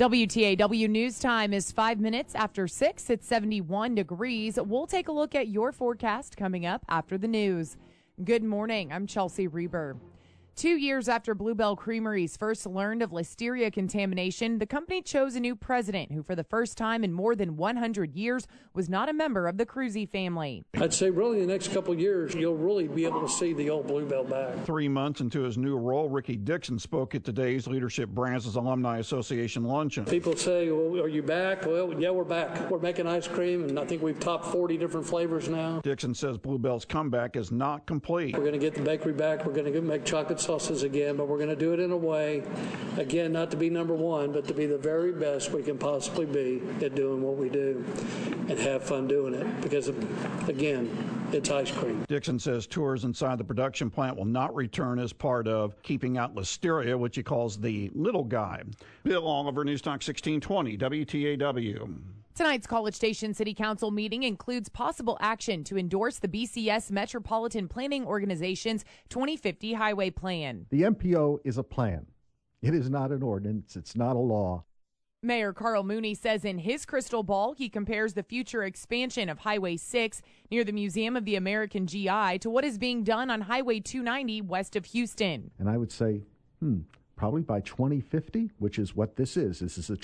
WTAW News Time is 5 minutes after 6. It's 71 degrees. We'll take a look at your forecast coming up after the news. Good morning. I'm Chelsea Reber. 2 years after Bluebell Creameries first learned of listeria contamination, the company chose a new president who, for the first time in more than 100 years, was not a member of the Cruzy family. I'd say really in the next couple of years, you'll really be able to see the old Bluebell back. 3 months into his new role, Ricky Dixon spoke at today's Leadership Brands Alumni Association luncheon. People say, well, are you back? Well, yeah, we're back. We're making ice cream, and I think we've topped 40 different flavors now. Dixon says Bluebell's comeback is not complete. We're going to get the bakery back. We're going to make chocolate sauces again, but we're going to do it in a way, again, not to be number one, but to be the very best we can possibly be at doing what we do and have fun doing it because, again, it's ice cream. Dixon says tours inside the production plant will not return as part of keeping out listeria, which he calls the little guy. Bill Oliver, News Talk 1620, WTAW. Tonight's College Station City Council meeting includes possible action to endorse the BCS Metropolitan Planning Organization's 2050 Highway Plan. The MPO is a plan. It is not an ordinance. It's not a law. Mayor Carl Mooney says in his crystal ball, he compares the future expansion of Highway 6 near the Museum of the American GI to what is being done on Highway 290 west of Houston. And I would say, probably by 2050, which is what this is. This is a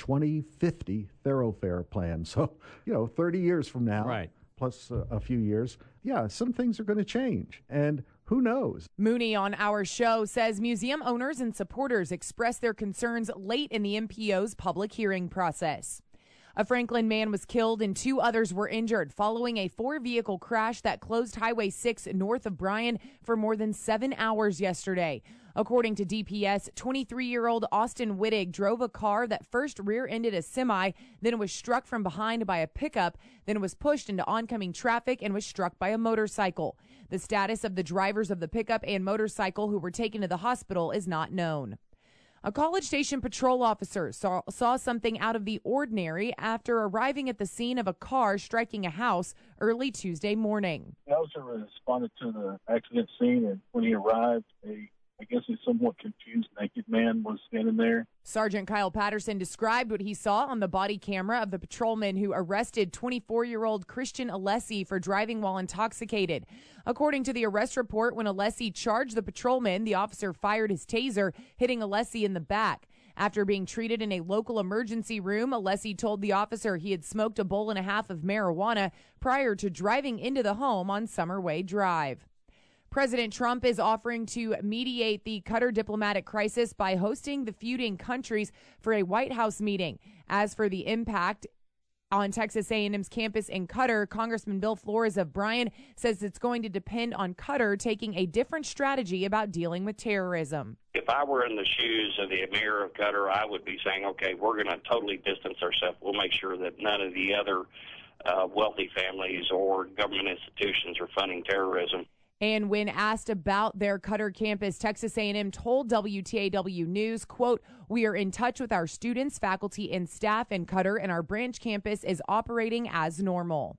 2050 thoroughfare plan. So, 30 years from now, right, plus a few years, some things are going to change. And who knows? Mooney on our show says museum owners and supporters expressed their concerns late in the MPO's public hearing process. A Franklin man was killed and 2 others were injured following a 4-vehicle crash that closed Highway 6 north of Bryan for more than 7 hours yesterday. According to DPS, 23-year-old Austin Wittig drove a car that first rear-ended a semi, then was struck from behind by a pickup, then was pushed into oncoming traffic and was struck by a motorcycle. The status of the drivers of the pickup and motorcycle who were taken to the hospital is not known. A College Station patrol officer saw something out of the ordinary after arriving at the scene of a car striking a house early Tuesday morning. The officer responded to the accident scene, and when he arrived, I guess a somewhat confused naked man was standing there. Sergeant Kyle Patterson described what he saw on the body camera of the patrolman who arrested 24-year-old Christian Alessi for driving while intoxicated. According to the arrest report, when Alessi charged the patrolman, the officer fired his taser, hitting Alessi in the back. After being treated in a local emergency room, Alessi told the officer he had smoked a bowl and a half of marijuana prior to driving into the home on Summer Way Drive. President Trump is offering to mediate the Qatar diplomatic crisis by hosting the feuding countries for a White House meeting. As for the impact on Texas A&M's campus in Qatar, Congressman Bill Flores of Bryan says it's going to depend on Qatar taking a different strategy about dealing with terrorism. If I were in the shoes of the Emir of Qatar, I would be saying, okay, we're going to totally distance ourselves. We'll make sure that none of the other wealthy families or government institutions are funding terrorism. And when asked about their Qatar campus, Texas A&M told WTAW News, quote, "We are in touch with our students, faculty, and staff in Qatar, and our branch campus is operating as normal."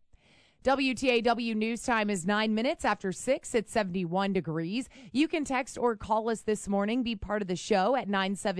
WTAW News Time is 9 minutes after 6. It's 71 degrees. You can text or call us this morning. Be part of the show at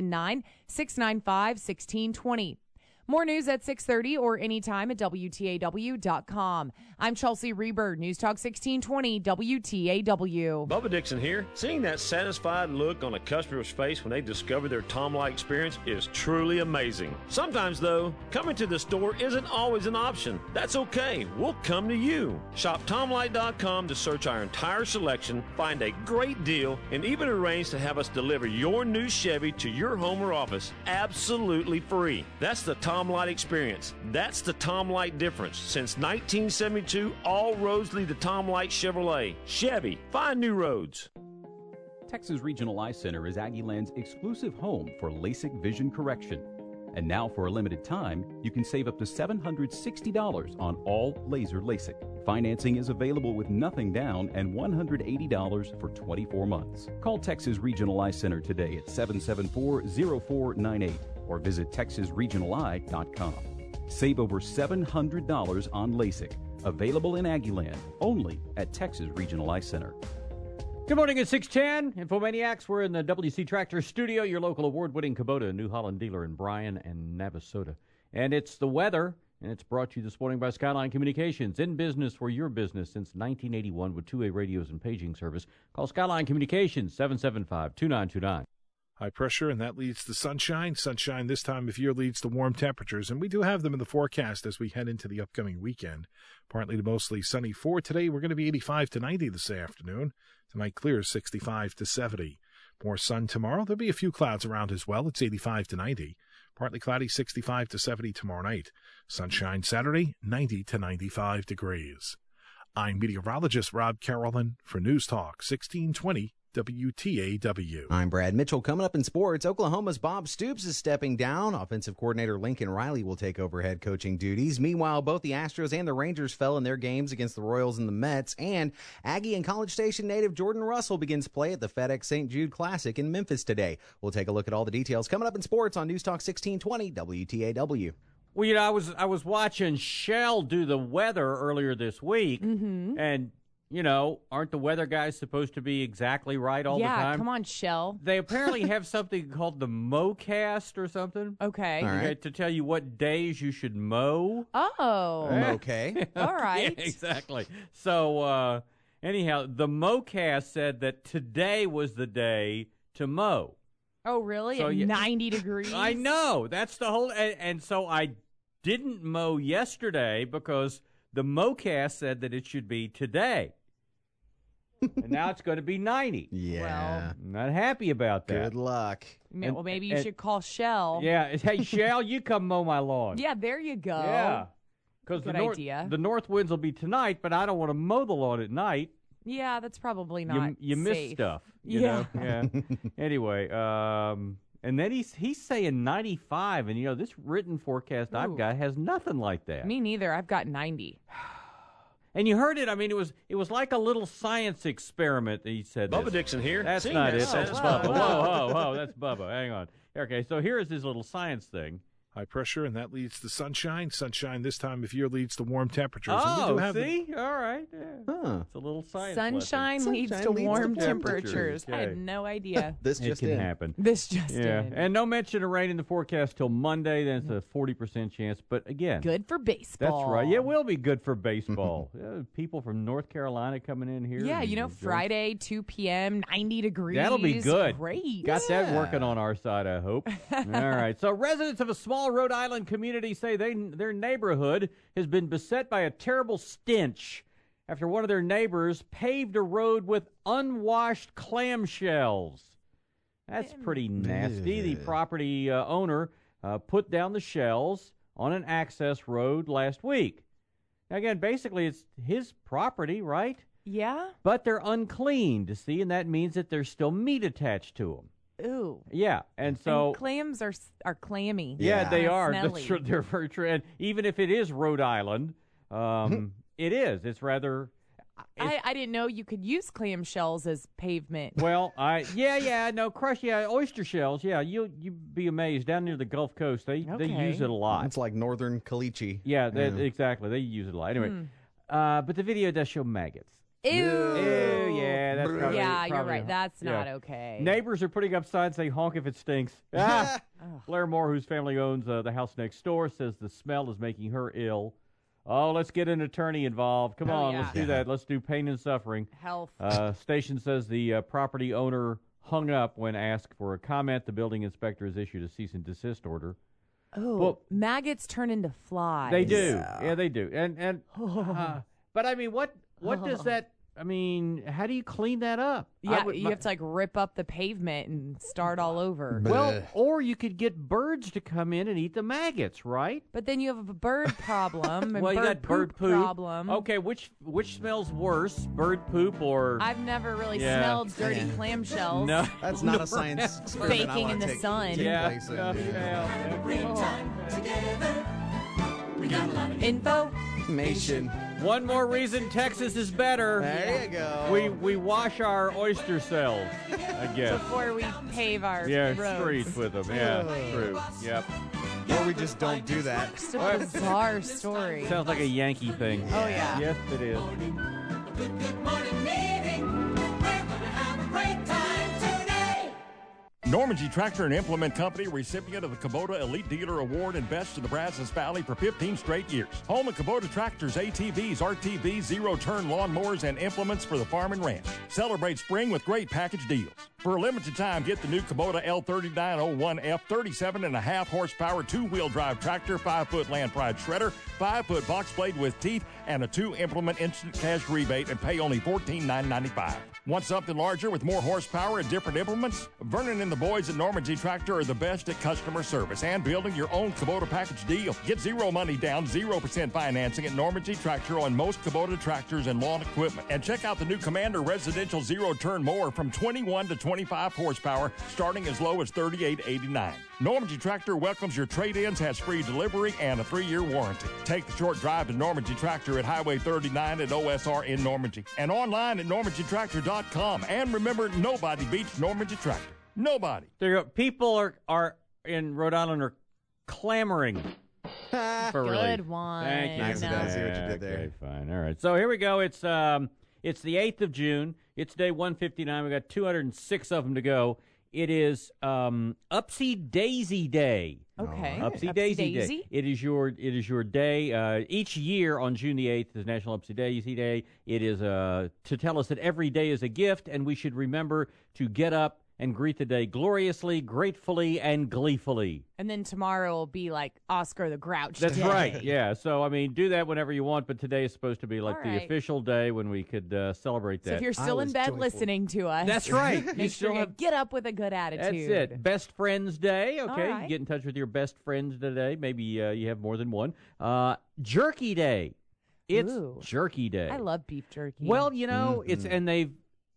979-695-1620. More news at 6:30 or anytime at WTAW.com. I'm Chelsea Reber, News Talk 1620 WTAW. Bubba Dixon here. Seeing that satisfied look on a customer's face when they discover their Tom-like experience is truly amazing. Sometimes, though, coming to the store isn't always an option. That's okay. We'll come to you. Shop TomLite.com to search our entire selection, find a great deal, and even arrange to have us deliver your new Chevy to your home or office absolutely free. That's the Tom Light experience. That's the Tom Light difference. Since 1972, all roads lead to Tom Light Chevrolet. Chevy, find new roads. Texas Regional Eye Center is Aggieland's exclusive home for LASIK vision correction. And now, for a limited time, you can save up to $760 on all laser LASIK. Financing is available with nothing down and $180 for 24 months. Call Texas Regional Eye Center today at 774-0498 or visit texasregionaleye.com. Save over $700 on LASIK. Available in Aggieland, only at Texas Regional Eye Center. Good morning at 610. Infomaniacs, we're in the WC Tractor studio, your local award-winning Kubota New Holland dealer in Bryan and Navasota. And it's the weather, and it's brought to you this morning by Skyline Communications. In business for your business since 1981 with two-way radios and paging service. Call Skyline Communications, 775-2929. High pressure, and that leads to sunshine. Sunshine this time of year leads to warm temperatures, and we do have them in the forecast as we head into the upcoming weekend. Partly to mostly sunny for today. We're going to be 85 to 90 this afternoon. Tonight clear 65 to 70. More sun tomorrow. There'll be a few clouds around as well. It's 85 to 90. Partly cloudy 65 to 70 tomorrow night. Sunshine Saturday 90 to 95 degrees. I'm meteorologist Rob Carolyn for News Talk 1620 WTAW. I'm Brad Mitchell. Coming up in sports, Oklahoma's Bob Stoops is stepping down. Offensive coordinator Lincoln Riley will take over head coaching duties. Meanwhile, both the Astros and the Rangers fell in their games against the Royals and the Mets. And Aggie and College Station native Jordan Russell begins play at the FedEx St. Jude Classic in Memphis today. We'll take a look at all the details coming up in sports on News Talk 1620 WTAW. Well, you know, I was watching Shell do the weather earlier this week, and you know, aren't the weather guys supposed to be exactly right all the time? Yeah, come on, Shell. They apparently have something called the MowCast or something. Okay. All right. To tell you what days you should mow. Oh. Okay. All right. Yeah, exactly. So, anyhow, the MowCast said that today was the day to mow. Oh, really? So, At yeah. 90 degrees? I know. That's the whole... And so I didn't mow yesterday because the MowCast said that it should be today. And now it's going to be 90. Yeah. I'm not happy about that. Good luck. Well, maybe you should call Shell. Yeah. Hey, Shell, you come mow my lawn. Yeah, there you go. Yeah. Because Good idea. the north winds will be tonight, but I don't want to mow the lawn at night. Yeah, that's probably not You miss safe. stuff. You know? Yeah. Anyway, and then he's saying 95, and you know this written forecast I've got has nothing like that. Me neither. I've got 90. And you heard it. I mean, it was like a little science experiment that he said. Bubba this. Dixon here. That's Sing not that it. That's satisfied. Bubba. Whoa, that's Bubba. Hang on. Okay, so here is his little science thing. High pressure, and that leads to sunshine. Sunshine this time of year leads to warm temperatures. and we Oh, do have see? All right. Yeah. Huh. It's a little science Sunshine lesson. leads to Sunshine leads to warm temperatures. temperatures. I Okay. had no idea. This It just can in. happen. This just Yeah, in. and no mention of rain in the forecast till Monday. Then it's a 40% chance. But again, Good for baseball. that's right. Yeah, it will be good for baseball. People from North Carolina coming in here. Yeah, and you know, enjoying- Friday, 2 p.m., 90 degrees. That'll be good. Great. Got that working on our side, I hope. All right. So residents of a small Rhode Island community say their neighborhood has been beset by a terrible stench after one of their neighbors paved a road with unwashed clamshells. That's pretty nasty. The property owner put down the shells on an access road last week. Now, again, basically, it's his property, right? Yeah? But they're uncleaned, see, and that means that there's still meat attached to them. Ooh. Yeah, and so And clams are clammy. yeah, they are. Smelly. That's true. They're very true. And even if it is Rhode Island, it is. It's rather. I didn't know you could use clam shells as pavement. Well, oyster shells. Yeah, you'd be amazed down near the Gulf Coast. They use it a lot. It's like northern caliche. Yeah, exactly. They use it a lot. Anyway, but the video does show maggots. Ew. Ew, yeah, that's probably, Yeah, you're probably- right. That's not yeah. okay. Neighbors are putting up signs saying honk if it stinks. Ah! Blair Moore, whose family owns the house next door, says the smell is making her ill. Oh, let's get an attorney involved. Come on, yeah. let's do that. Let's do pain and suffering. Health. Station says the property owner hung up when asked for a comment. The building inspector has issued a cease and desist order. Oh, well, maggots turn into flies. They do. Yeah, they do. And but I mean, what does that? I mean, how do you clean that up? Yeah, you have to like rip up the pavement and start all over. Well, or you could get birds to come in and eat the maggots, right? But then you have a bird problem. And Well, you got bird poop problem. Okay, which smells worse, bird poop or? I've never really Yeah. smelled dirty clamshells. No, That's not a science experiment. I Baking wanna in the take sun. place in. Info. One more reason Texas is better. There you go. We wash our oyster cells, I guess. Before we pave our roads. streets with them. Yeah, true. Yep. Or we just don't do that. Just a bizarre story. Sounds like a Yankee thing. Oh, yeah. Yes, it is. Normandy Tractor and Implement Company, recipient of the Kubota Elite Dealer Award and Best of the Brazos Valley for 15 straight years. Home of Kubota tractors, ATVs, RTVs, zero-turn lawnmowers, and implements for the farm and ranch. Celebrate spring with great package deals. For a limited time, get the new Kubota L3901F 37.5 horsepower two-wheel drive tractor, 5-foot land pride shredder, 5-foot box blade with teeth, and a 2-implement instant cash rebate and pay only $14,995. Want something larger with more horsepower and different implements? Vernon and the boys at Normandy Tractor are the best at customer service and building your own Kubota package deal. Get zero money down, 0% financing at Normandy Tractor on most Kubota tractors and lawn equipment. And check out the new Commander Residential Zero-Turn Mower from 21 to 25 horsepower, starting as low as $38.89. Normandy Tractor welcomes your trade-ins, has free delivery, and a 3-year warranty. Take the short drive to Normandy Tractor at Highway 39 at OSR in Normandy and online at normandytractor.com. And remember, nobody beats Normandy Tractor. Nobody. There you go. People are in Rhode Island are clamoring for relief. Good one. Thank you. I see what you did there. Okay, fine. All right. So here we go. It's the 8th of June. It's day 159. We got 206 of them to go. It is Upsy Daisy Day. Okay. Upsy Daisy Day. It is your day. Each year on June the 8th is National Upsy Daisy Day. It is to tell us that every day is a gift, and we should remember to get up and greet the day gloriously, gratefully, and gleefully. And then tomorrow will be like Oscar the Grouch That's Day. right, yeah. So, I mean, do that whenever you want, but today is supposed to be like All the right. official day when we could celebrate that. So if you're still in bed listening to us, That's right. Make sure you get up with a good That's attitude. it. Best Friends Day, okay? All right. You get in touch with your best friends today. Maybe you have more than one. Jerky Day. It's Ooh. Jerky Day. I love beef jerky. Well, you know, and they've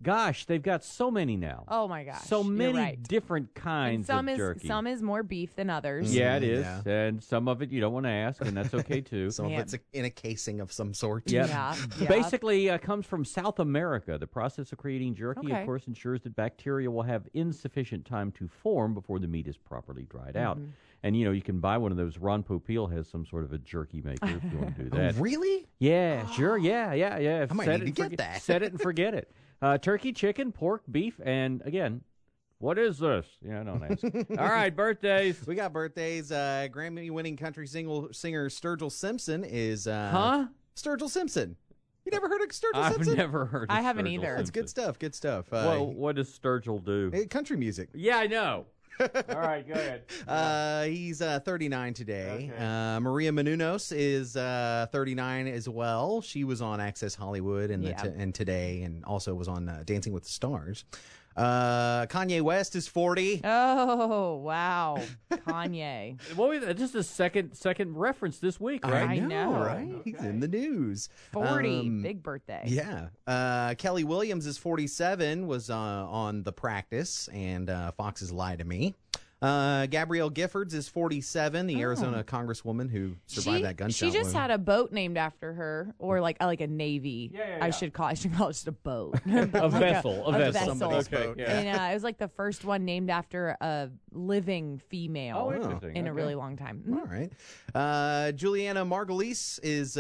got so many now. Oh my gosh. So you're many right. different kinds And of jerky. some is more beef than others. Yeah, it is. And some of it you don't want to ask, and that's okay, too. Some of it's in a casing of some sort. Yep. Yeah. Basically, comes from South America. The process of creating jerky, Okay. of course, ensures that bacteria will have insufficient time to form before the meat is properly dried out. Mm-hmm. And, you know, you can buy one of those. Ron Popeil has some sort of a jerky maker if you want to do that. Really? Yeah, sure. Yeah. I might Set need it to and get that. Set it and forget it. Turkey, chicken, pork, beef, and, again, what is this? Yeah, don't ask. All right, birthdays. We got birthdays. Grammy-winning country singer Sturgill Simpson is... Huh? Sturgill Simpson. You never heard of Sturgill I've Simpson? never heard of I haven't Sturgill either. It's good stuff. Good stuff. Well, what does Sturgill do? Country music. Yeah, I know. All right, go ahead. He's 39 today. Okay. Maria Menounos is 39 as well. She was on Access Hollywood and today, and also was on Dancing with the Stars. Kanye West is 40. Oh, wow. Kanye. Well, this is the second reference this week, right? I know, know. right? Okay. He's in the news. 40. Big birthday. Yeah. Kelly Williams is 47, was on The Practice and Fox's Lie to Me. Gabrielle Giffords is 47, the Arizona congresswoman who survived that gunshot She just wound. had a boat named after her, or like a navy. Yeah. I should call it just a boat. A vessel. Somebody's Okay, boat. yeah. And it was like the first one named after a living female Oh, interesting. in a Okay. really long time. All right. Juliana Margulies is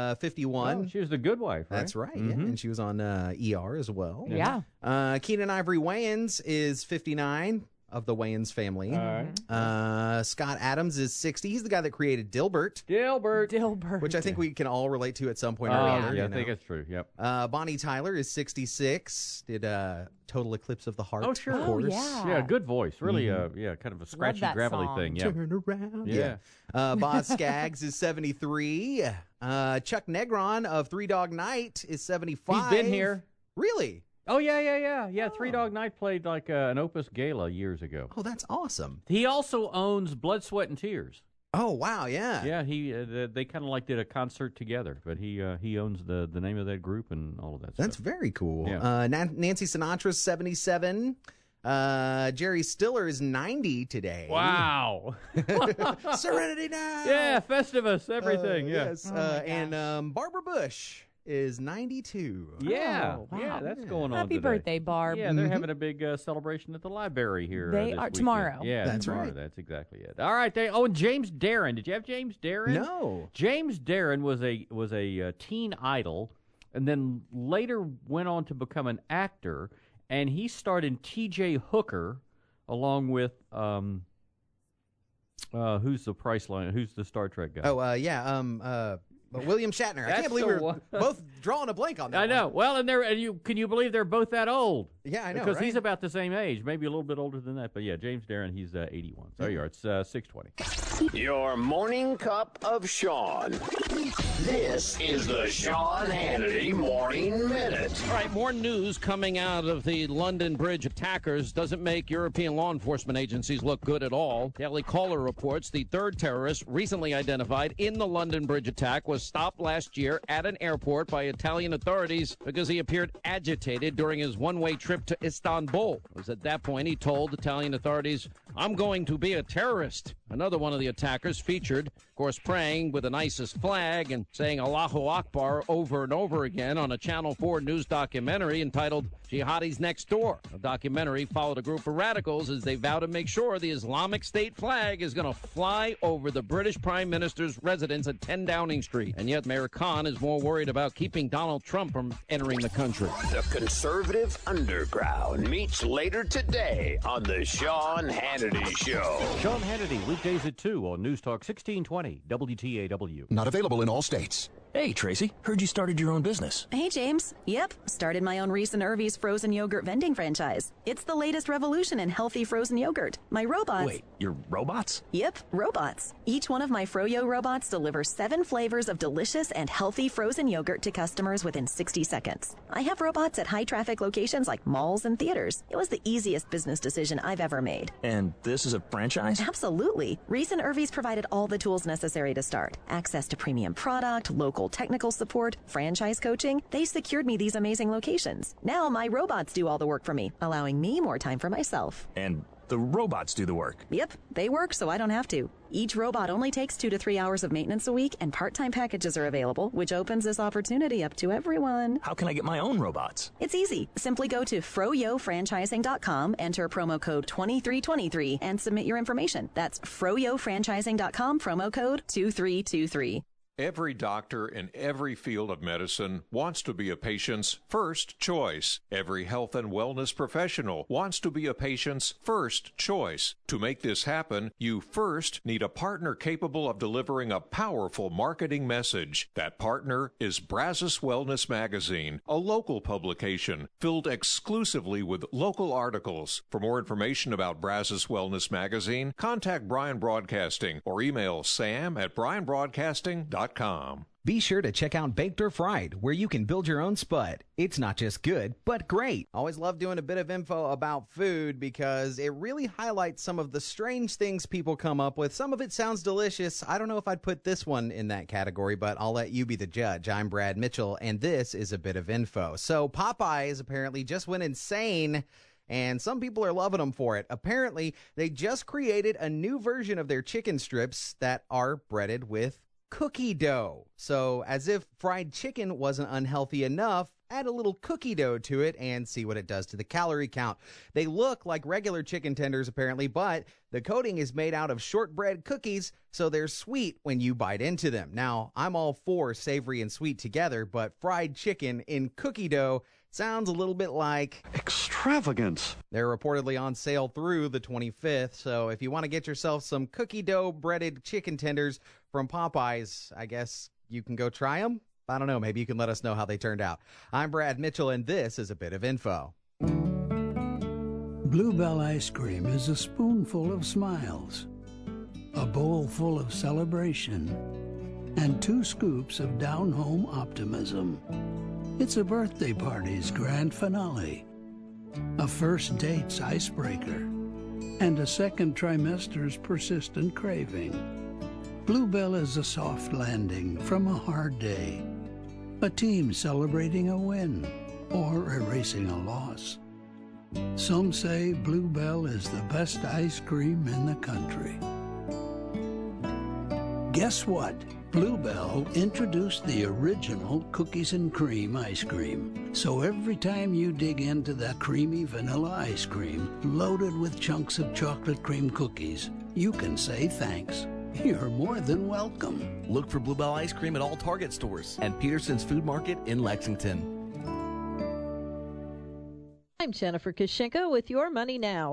51. Oh, she was the good wife, right? That's right. Yeah. And she was on ER as well. Yeah. Keenan Ivory Wayans is 59 of the Wayans family. All right. Scott Adams is 60. He's the guy that created Dilbert, Dilbert. which I think we can all relate to at some point or Oh, other. yeah, you I think know. it's true. Yep. Bonnie Tyler is 66. Did Total Eclipse of the Heart. Oh, sure. Of course. yeah. Yeah, good voice. Really, kind of a scratchy, that gravelly song. thing. Yeah. Turn around. Yeah. Boz Skaggs is 73. Chuck Negron of Three Dog Night is 75. He's been here. Really? Oh, yeah. Three Dog Night played like an Opus Gala years ago. Oh, that's awesome. He also owns Blood, Sweat, and Tears. Oh, wow, yeah. Yeah, he they kind of like did a concert together, but he owns the name of that group and all of that That's stuff. very cool. Yeah. Nancy Sinatra's 77. Jerry Stiller is 90 today. Wow. Serenity Now. Yeah, Festivus, everything. Yeah. Yes. And Barbara Bush is 92. Yeah. Oh, wow. Yeah, that's going on Happy today. birthday, Barb. Yeah, they're having a big celebration at the library here. They this are weekend. tomorrow. Yeah, That's tomorrow. right. That's exactly it. All right. And James Darren. Did you have James Darren? No. James Darren was a teen idol, and then later went on to become an actor. And he starred in T.J. Hooker along with who's the Priceline? Who's the Star Trek guy? William Shatner. I can't believe we're both drawing a blank on that. I know. Well, can you believe they're both that old? Yeah, I know. Because right? he's about the same age, maybe a little bit older than that. But yeah, James Darren, he's 81. So you are. It's 6:20. Your morning cup of Sean. This is the Sean Hannity Morning Minute. All right, more news coming out of the London Bridge attackers doesn't make European law enforcement agencies look good at all. Daily Caller reports the third terrorist recently identified in the London Bridge attack was stopped last year at an airport by Italian authorities because he appeared agitated during his one-way trip to Istanbul. It was at that point he told Italian authorities, "I'm going to be a terrorist." Another one of the attackers featured, of course, praying with an ISIS flag and saying Allahu Akbar over and over again on a Channel 4 news documentary entitled Jihadis Next Door. The documentary followed a group of radicals as they vow to make sure the Islamic State flag is going to fly over the British Prime Minister's residence at 10 Downing Street. And yet Mayor Khan is more worried about keeping Donald Trump from entering the country. The Conservative Underground meets later today on the Sean Hannity Show. Sean Hannity, weekdays at 2 on News Talk 1620 WTAW. Not available in all states. Hey, Tracy, heard you started your own business. Hey, James. Yep, started my own Reese and Irvy's frozen yogurt vending franchise. It's the latest revolution in healthy frozen yogurt. My robots... Wait, your robots? Yep, robots. Each one of my Froyo robots delivers 7 flavors of delicious and healthy frozen yogurt to customers within 60 seconds. I have robots at high-traffic locations like malls and theaters. It was the easiest business decision I've ever made. And this is a franchise? Absolutely. Reese and Irvy's provided all the tools necessary to start. Access to premium product, local technical support, franchise coaching. They secured me these amazing locations. Now my robots do all the work for me, allowing me more time for myself. And the robots do the work? Yep, they work so I don't have to. Each robot only takes 2 to 3 hours of maintenance a week, and part-time packages are available, which opens this opportunity up to everyone. How can I get my own robots? It's easy. Simply go to froyofranchising.com, enter promo code 2323, and submit your information. That's froyofranchising.com, promo code 2323. Every doctor in every field of medicine wants to be a patient's first choice. Every health and wellness professional wants to be a patient's first choice. To make this happen, you first need a partner capable of delivering a powerful marketing message. That partner is Brazos Wellness Magazine, a local publication filled exclusively with local articles. For more information about Brazos Wellness Magazine, contact Bryan Broadcasting or email sam@bryanbroadcasting.com. Be sure to check out Baked or Fried, where you can build your own spud. It's not just good, but great. Always love doing a bit of info about food because it really highlights some of the strange things people come up with. Some of it sounds delicious. I don't know if I'd put this one in that category, but I'll let you be the judge. I'm Brad Mitchell, and this is a bit of info. So Popeyes apparently just went insane, and some people are loving them for it. Apparently, they just created a new version of their chicken strips that are breaded with cookie dough. So as if fried chicken wasn't unhealthy enough, add a little cookie dough to it and see what it does to the calorie count. They look like regular chicken tenders apparently, but the coating is made out of shortbread cookies, so they're sweet when you bite into them. Now, I'm all for savory and sweet together, but fried chicken in cookie dough sounds a little bit like extravagance. They're reportedly on sale through the 25th, so if you want to get yourself some cookie dough breaded chicken tenders from Popeyes, I guess you can go try them. I don't know, maybe you can let us know how they turned out. I'm Brad Mitchell, and this is a bit of info. Bluebell ice cream is a spoonful of smiles, a bowl full of celebration, and 2 scoops of down-home optimism. It's a birthday party's grand finale, a first date's icebreaker, and a second trimester's persistent craving. Bluebell is a soft landing from a hard day, a team celebrating a win or erasing a loss. Some say Bluebell is the best ice cream in the country. Guess what? Bluebell introduced the original cookies and cream ice cream. So every time you dig into that creamy vanilla ice cream loaded with chunks of chocolate cream cookies, you can say thanks. You're more than welcome. Look for Bluebell ice cream at all Target stores and Peterson's Food Market in Lexington. I'm Jennifer Kushinka with Your Money Now.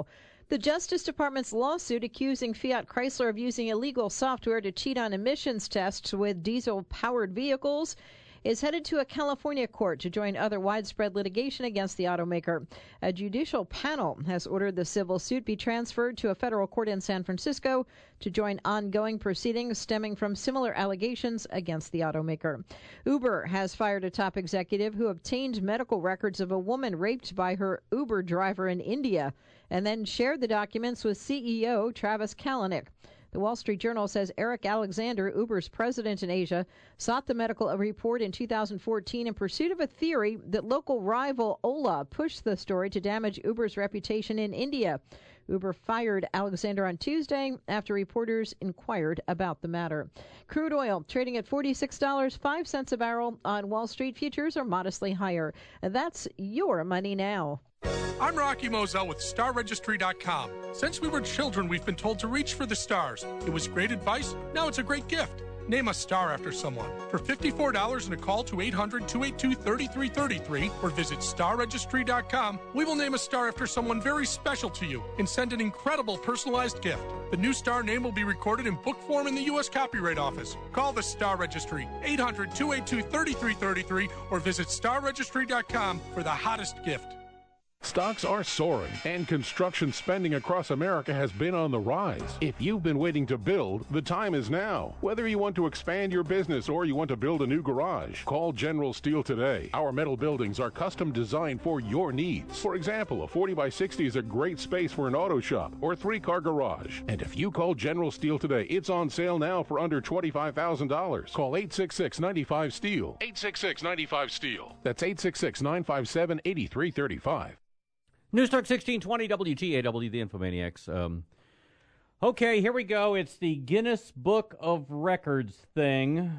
The Justice Department's lawsuit accusing Fiat Chrysler of using illegal software to cheat on emissions tests with diesel-powered vehicles is headed to a California court to join other widespread litigation against the automaker. A judicial panel has ordered the civil suit be transferred to a federal court in San Francisco to join ongoing proceedings stemming from similar allegations against the automaker. Uber has fired a top executive who obtained medical records of a woman raped by her Uber driver in India and then shared the documents with CEO Travis Kalanick. The Wall Street Journal says Eric Alexander, Uber's president in Asia, sought the medical report in 2014 in pursuit of a theory that local rival Ola pushed the story to damage Uber's reputation in India. Uber fired Alexander on Tuesday after reporters inquired about the matter. Crude oil trading at $46.05 a barrel on Wall Street. Futures are modestly higher. That's your money now. I'm Rocky Moselle with StarRegistry.com. Since we were children, we've been told to reach for the stars. It was great advice. Now it's a great gift. Name a star after someone. For $54 and a call to 800-282-3333 or visit StarRegistry.com, we will name a star after someone very special to you and send an incredible personalized gift. The new star name will be recorded in book form in the U.S. Copyright Office. Call the Star Registry, 800-282-3333 or visit StarRegistry.com for the hottest gift. Stocks are soaring, and construction spending across America has been on the rise. If you've been waiting to build, the time is now. Whether you want to expand your business or you want to build a new garage, call General Steel today. Our metal buildings are custom designed for your needs. For example, a 40x60 is a great space for an auto shop or 3-car garage. And if you call General Steel today, it's on sale now for under $25,000. Call 866-95-STEEL. 866-95-STEEL. That's 866-957-8335. News Talk 1620 WTAW, the Infomaniacs. Okay, here we go. It's the Guinness Book of Records thing.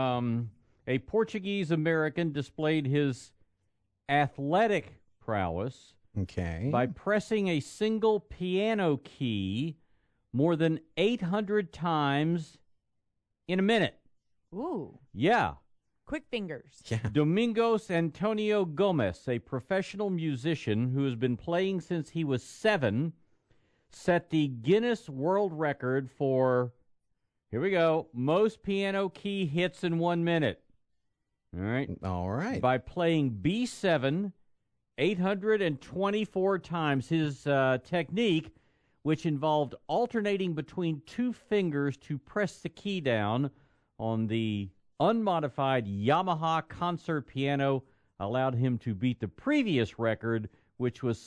A Portuguese American displayed his athletic prowess by pressing a single piano key more than 800 times in a minute. Ooh. Yeah. Quick fingers. Yeah. Domingos Antonio Gomez, a professional musician who has been playing since he was 7, set the Guinness World Record for, here we go, most piano key hits in 1 minute. All right. By playing B7 824 times. His technique, which involved alternating between 2 fingers to press the key down on the unmodified Yamaha concert piano, allowed him to beat the previous record, which was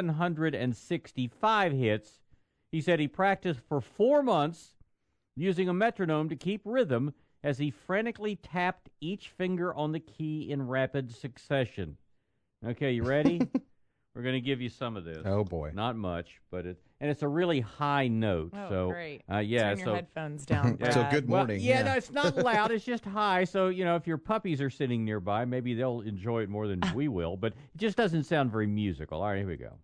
765 hits. He said he practiced for 4 months using a metronome to keep rhythm as he frantically tapped each finger on the key in rapid succession. Okay, you ready? We're going to give you some of this. Oh, boy. Not much, but it's a really high note. Oh, so, great. Yeah, Turn your headphones down, Brad. So good morning. Well, no, it's not loud. It's just high. So, if your puppies are sitting nearby, maybe they'll enjoy it more than we will. But it just doesn't sound very musical. All right, here we go.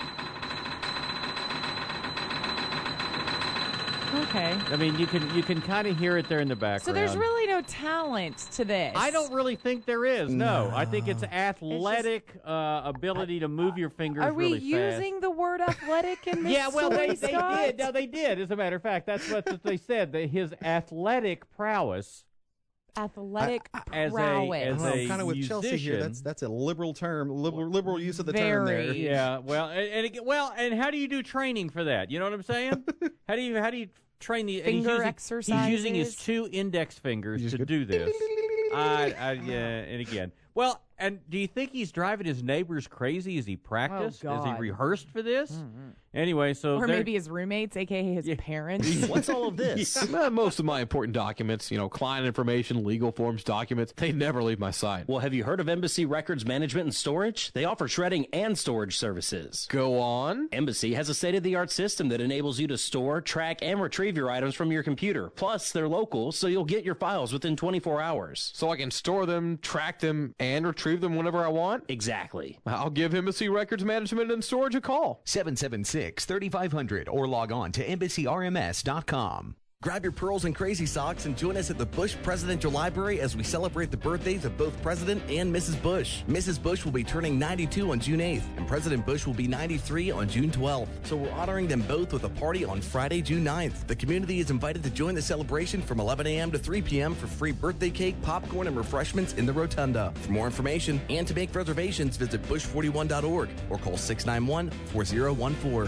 Okay. I mean, you can kind of hear it there in the background. So there's really no talent to this. I don't really think there is. No, I think it's athletic ability to move your fingers really fast. Are we using the word athletic in this? Yeah, well, story, they did. No, they did. As a matter of fact, that's what they said. That his athletic prowess. Athletic as prowess. a kind of with musician. Chelsea here. That's a liberal term, liberal use of the term there. Yeah. Well, and how do you do training for that? You know what I'm saying? How do you train the finger exercises? He's using his 2 index fingers to do this. And again. Well, and do you think he's driving his neighbors crazy as he practiced? Oh, as he God. rehearsed for this? Mm-hmm. Anyway, so or maybe his roommates, a.k.a. his parents. What's all of this? Most of my important documents, client information, legal forms, documents, they never leave my side. Well, have you heard of Embassy Records Management and Storage? They offer shredding and storage services. Go on. Embassy has a state-of-the-art system that enables you to store, track, and retrieve your items from your computer. Plus, they're local, so you'll get your files within 24 hours. So I can store them, track them, and retrieve them whenever I want? Exactly. I'll give Embassy Records Management and Storage a call. 776-3500 or log on to EmbassyRMS.com. Grab your pearls and crazy socks and join us at the Bush Presidential Library as we celebrate the birthdays of both President and Mrs. Bush. Mrs. Bush will be turning 92 on June 8th, and President Bush will be 93 on June 12th. So we're honoring them both with a party on Friday, June 9th. The community is invited to join the celebration from 11 a.m. to 3 p.m. for free birthday cake, popcorn, and refreshments in the Rotunda. For more information and to make reservations, visit bush41.org or call 691-4014.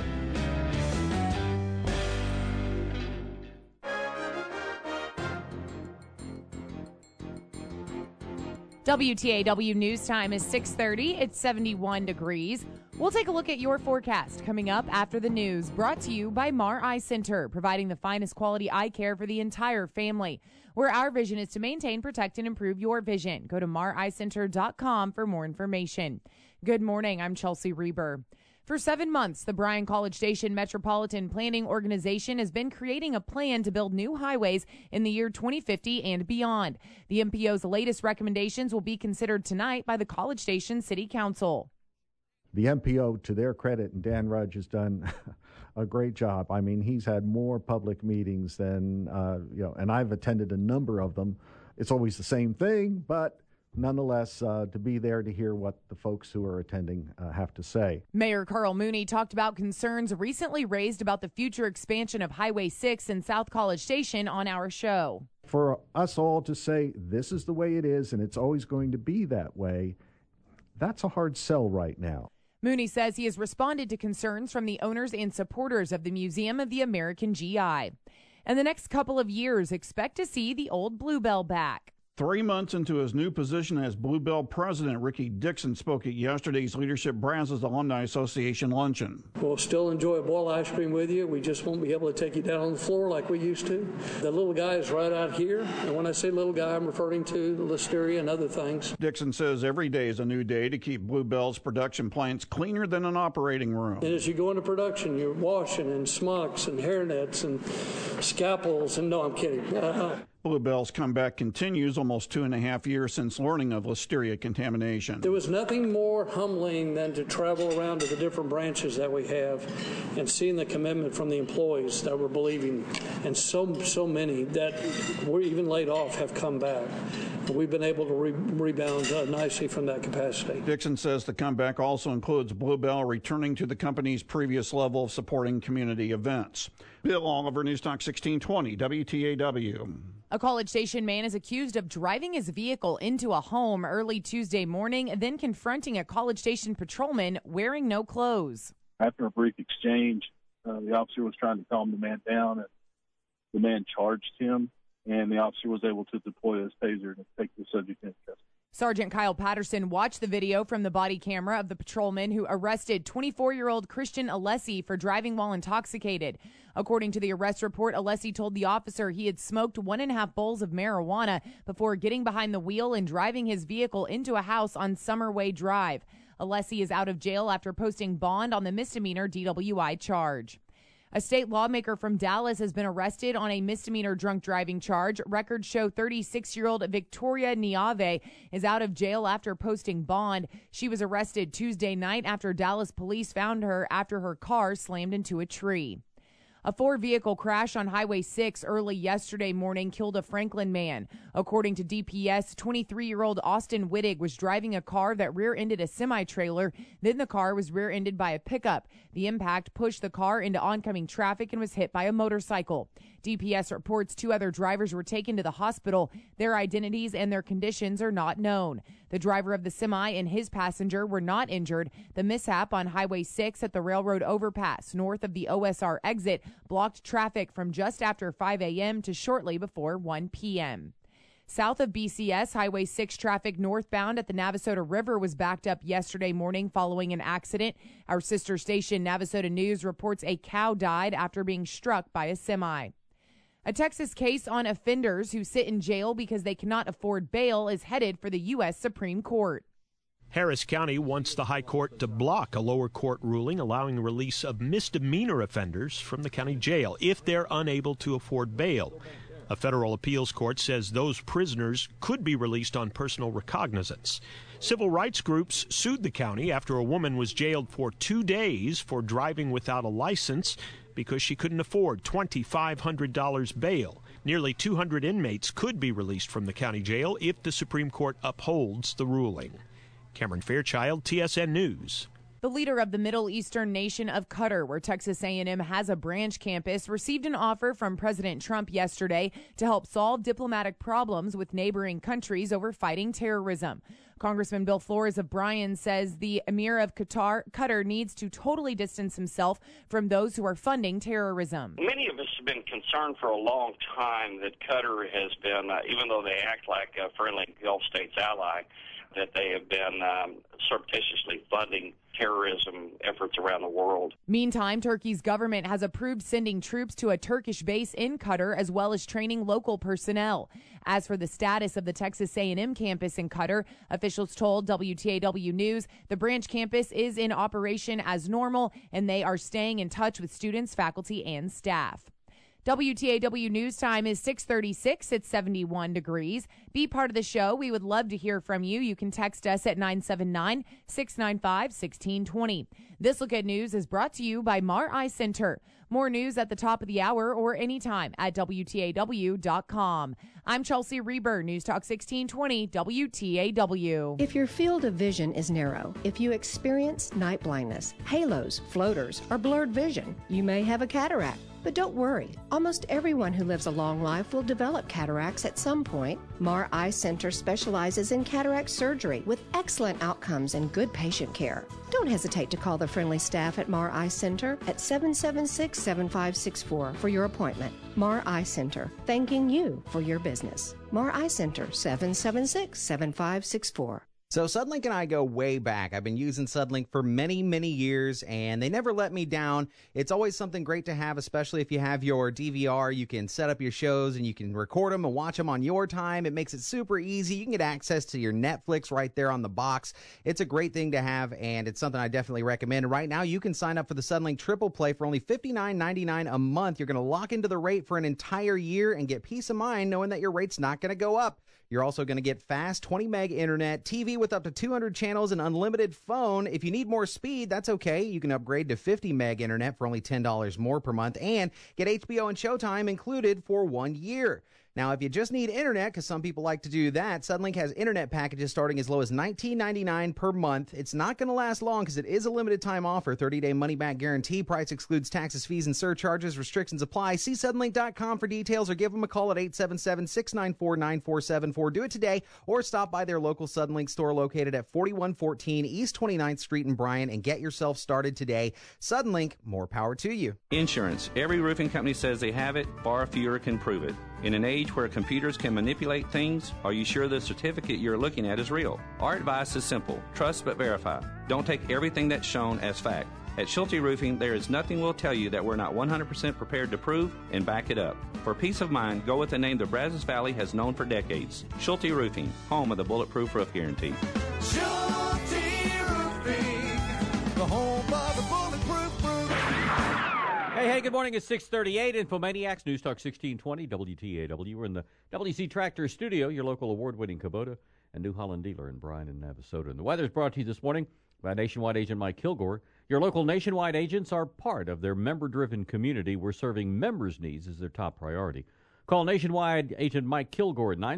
WTAW News Time is 6:30. It's 71 degrees. We'll take a look at your forecast coming up after the news. Brought to you by Mar Eye Center, providing the finest quality eye care for the entire family. Where our vision is to maintain, protect, and improve your vision. Go to mareyecenter.com for more information. Good morning. I'm Chelsea Reber. For 7 months, the Bryan College Station Metropolitan Planning Organization has been creating a plan to build new highways in the year 2050 and beyond. The MPO's latest recommendations will be considered tonight by the College Station City Council. The MPO, to their credit, and Dan Rudge has done a great job. I mean, he's had more public meetings than, and I've attended a number of them. It's always the same thing, but nonetheless, to be there to hear what the folks who are attending have to say. Mayor Carl Mooney talked about concerns recently raised about the future expansion of Highway 6 in South College Station on our show. For us all to say this is the way it is and it's always going to be that way, that's a hard sell right now. Mooney says he has responded to concerns from the owners and supporters of the Museum of the American GI. In the next couple of years, expect to see the old Bluebell back. 3 months into his new position as Bluebell president, Ricky Dixon spoke at yesterday's Leadership Brazos Alumni Association luncheon. We'll still enjoy a bowl of ice cream with you. We just won't be able to take you down on the floor like we used to. The little guy is right out here, and when I say little guy, I'm referring to the listeria and other things. Dixon says every day is a new day to keep Bluebell's production plants cleaner than an operating room. And as you go into production, you're washing and smocks and hairnets and scalpels, and no, I'm kidding. Bluebell's comeback continues almost 2.5 years since learning of listeria contamination. There was nothing more humbling than to travel around to the different branches that we have and seeing the commitment from the employees that were believing, and so many that were even laid off have come back. We've been able to rebound nicely from that capacity. Dixon says the comeback also includes Bluebell returning to the company's previous level of supporting community events. Bill Oliver, Newstalk 1620, WTAW. A College Station man is accused of driving his vehicle into a home early Tuesday morning, then confronting a College Station patrolman wearing no clothes. After a brief exchange, the officer was trying to calm the man down, and the man charged him, and the officer was able to deploy his taser and take the subject into custody. Sergeant Kyle Patterson watched the video from the body camera of the patrolman who arrested 24-year-old Christian Alessi for driving while intoxicated. According to the arrest report, Alessi told the officer he had smoked 1.5 bowls of marijuana before getting behind the wheel and driving his vehicle into a house on Summerway Drive. Alessi is out of jail after posting bond on the misdemeanor DWI charge. A state lawmaker from Dallas has been arrested on a misdemeanor drunk driving charge. Records show 36-year-old Victoria Niave is out of jail after posting bond. She was arrested Tuesday night after Dallas police found her after her car slammed into a tree. A 4-vehicle crash on Highway 6 early yesterday morning killed a Franklin man. According to DPS, 23-year-old Austin Wittig was driving a car that rear-ended a semi-trailer. Then the car was rear-ended by a pickup. The impact pushed the car into oncoming traffic and was hit by a motorcycle. DPS reports 2 other drivers were taken to the hospital. Their identities and their conditions are not known. The driver of the semi and his passenger were not injured. The mishap on Highway 6 at the railroad overpass north of the OSR exit blocked traffic from just after 5 a.m. to shortly before 1 p.m. South of BCS, Highway 6 traffic northbound at the Navasota River was backed up yesterday morning following an accident. Our sister station, Navasota News, reports a cow died after being struck by a semi. A Texas case on offenders who sit in jail because they cannot afford bail is headed for the U.S. Supreme Court. Harris County wants the high court to block a lower court ruling allowing release of misdemeanor offenders from the county jail if they're unable to afford bail. A federal appeals court says those prisoners could be released on personal recognizance. Civil rights groups sued the county after a woman was jailed for 2 days for driving without a license. because she couldn't afford $2,500 bail. Nearly 200 inmates could be released from the county jail if the Supreme Court upholds the ruling. Cameron Fairchild, TSN News. The leader of the Middle Eastern nation of Qatar, where Texas A&M has a branch campus, received an offer from President Trump yesterday to help solve diplomatic problems with neighboring countries over fighting terrorism. Congressman Bill Flores of Bryan says the Emir of Qatar needs to totally distance himself from those who are funding terrorism. Many of us have been concerned for a long time that Qatar has been, even though they act like a friendly Gulf states ally, that they have been surreptitiously funding terrorism efforts around the world. Meantime, Turkey's government has approved sending troops to a Turkish base in Qatar, as well as training local personnel. As for the status of the Texas A&M campus in Qatar, officials told WTAW News the branch campus is in operation as normal, and they are staying in touch with students, faculty, and staff. WTAW News Time is 6:36. It's 71 degrees. Be part of the show. We would love to hear from you. You can text us at 979-695-1620. This Look at News is brought to you by Mar Eye Center. More news at the top of the hour or anytime at WTAW.com. I'm Chelsea Reber, News Talk 1620, WTAW. If your field of vision is narrow, if you experience night blindness, halos, floaters, or blurred vision, you may have a cataract. But don't worry, almost everyone who lives a long life will develop cataracts at some point. Mar Eye Center specializes in cataract surgery with excellent outcomes and good patient care. Don't hesitate to call the friendly staff at Mar Eye Center at 776-7564 for your appointment. Mar Eye Center, thanking you for your business. Mar Eye Center, 776-7564. So Sudlink and I go way back. I've been using Sudlink for many, many years, and they never let me down. It's always something great to have, especially if you have your DVR. You can set up your shows, and you can record them and watch them on your time. It makes it super easy. You can get access to your Netflix right there on the box. It's a great thing to have, and it's something I definitely recommend. And right now, you can sign up for the Sudlink Triple Play for only $59.99 a month. You're going to lock into the rate for an entire year and get peace of mind knowing that your rate's not going to go up. You're also going to get fast 20 meg internet, TV with up to 200 channels, and unlimited phone. If you need more speed, that's okay. You can upgrade to 50 meg internet for only $10 more per month and get HBO and Showtime included for 1 year. Now, if you just need internet, because some people like to do that, Sudlink has internet packages starting as low as $19.99 per month. It's not going to last long because it is a limited time offer. 30-day money-back guarantee. Price excludes taxes, fees, and surcharges. Restrictions apply. See Sudlink.com for details or give them a call at 877-694-9474. Do it today or stop by their local Sudlink store located at 4114 East 29th Street in Bryan and get yourself started today. Sudlink, more power to you. Insurance. Every roofing company says they have it, far fewer can prove it. In an age where computers can manipulate things, are you sure the certificate you're looking at is real? Our advice is simple. Trust but verify. Don't take everything that's shown as fact. At Schulte Roofing, there is nothing we'll tell you that we're not 100% prepared to prove and back it up. For peace of mind, go with the name the Brazos Valley has known for decades. Schulte Roofing, home of the Bulletproof Roof Guarantee. Schulte Roofing, the home of the Bulletproof Roof. Hey, good morning. It's 6:38. Infomaniacs, News Talk 1620, WTAW. We're in the WC Tractor Studio, your local award-winning Kubota and New Holland dealer in Bryan and Navasota. And the weather's brought to you this morning by Nationwide agent Mike Kilgore. Your local Nationwide agents are part of their member-driven community where serving members' needs is their top priority. Call Nationwide agent Mike Kilgore at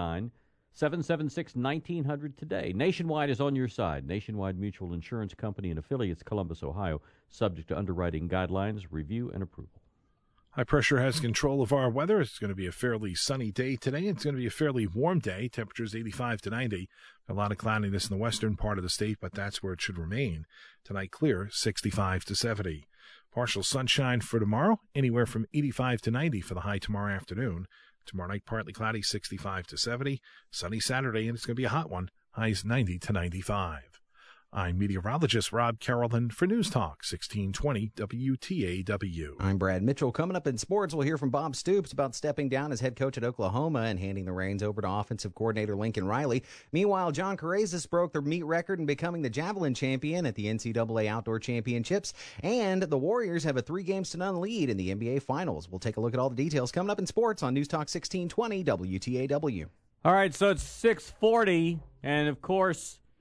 979-776-1900 today. Nationwide is on your side. Nationwide Mutual Insurance Company and affiliates, Columbus, Ohio, subject to underwriting guidelines, review, and approval. High pressure has control of our weather. It's going to be a fairly sunny day today. It's going to be a fairly warm day. Temperatures 85 to 90. A lot of cloudiness in the western part of the state, but that's where it should remain. Tonight clear, 65 to 70. Partial sunshine for tomorrow, anywhere from 85 to 90 for the high tomorrow afternoon. Tomorrow night, partly cloudy, 65 to 70. Sunny Saturday, and it's going to be a hot one. Highs 90 to 95. I'm meteorologist Rob Carrollton for News Talk 1620 WTAW. I'm Brad Mitchell. Coming up in sports, we'll hear from Bob Stoops about stepping down as head coach at Oklahoma and handing the reins over to offensive coordinator Lincoln Riley. Meanwhile, John Carrezis broke the meet record and becoming the javelin champion at the NCAA Outdoor Championships. And the Warriors have a 3-0 lead in the NBA Finals. We'll take a look at all the details coming up in sports on News Talk 1620 WTAW. All right, so it's 6:40, and of course,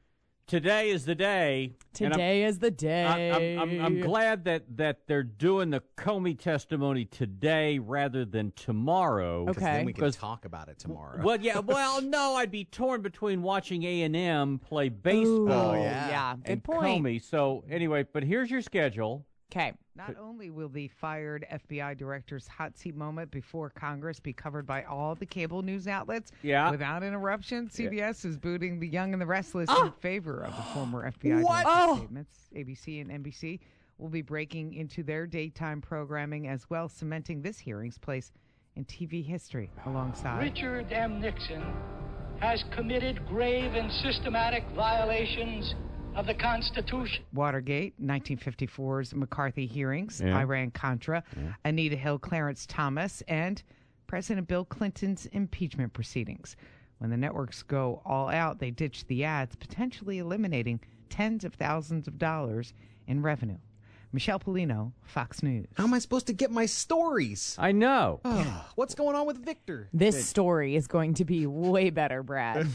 today is the day. Today is the day. I'm glad that they're doing the Comey testimony today rather than tomorrow. Okay. Then we can talk about it tomorrow. Well, yeah. Well, no, I'd be torn between watching A&M play baseball Good and point. Comey. So anyway, but here's your schedule. Okay. Not only will the fired FBI director's hot seat moment before Congress be covered by all the cable news outlets without interruption, CBS is booting The Young and the Restless in favor of the former FBI director's statements. ABC and NBC will be breaking into their daytime programming as well, cementing this hearing's place in TV history alongside Richard M. Nixon has committed grave and systematic violations of the Constitution. Watergate, 1954's McCarthy hearings, Iran-Contra, Anita Hill, Clarence Thomas, and President Bill Clinton's impeachment proceedings. When the networks go all out, they ditch the ads, potentially eliminating tens of thousands of dollars in revenue. Michelle Polino, Fox News. How am I supposed to get my stories? I know. What's going on with Victor? This story is going to be way better, Brad.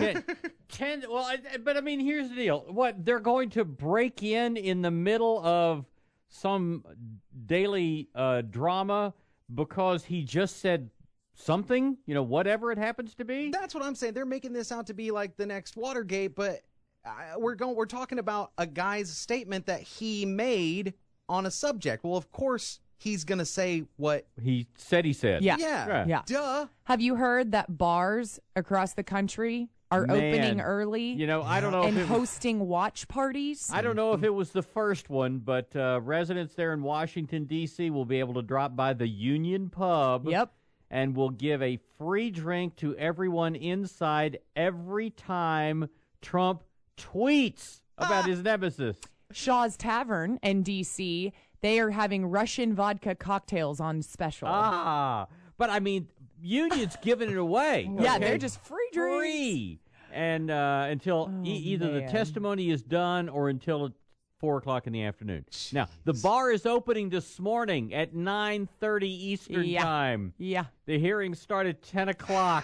But I mean, here's the deal. What, they're going to break in the middle of some daily drama because he just said something, whatever it happens to be? That's what I'm saying. They're making this out to be like the next Watergate, but we're talking about a guy's statement that he made on a subject. Well, of course, he's going to say what he said he said. Yeah. Duh. Have you heard that bars across the country are opening early? I don't know. And hosting watch parties? I don't know if it was the first one, but residents there in Washington, D.C. will be able to drop by the Union Pub. Yep. And will give a free drink to everyone inside every time Trump tweets about his nemesis. Shaw's Tavern in D.C., they are having Russian vodka cocktails on special. But I mean, Union's giving it away. Yeah, okay? they're just free drinks. Free. And until either the testimony is done or until 4 o'clock in the afternoon. Jeez. Now, the bar is opening this morning at 9:30 Eastern Time. Yeah. The hearing started at 10 o'clock.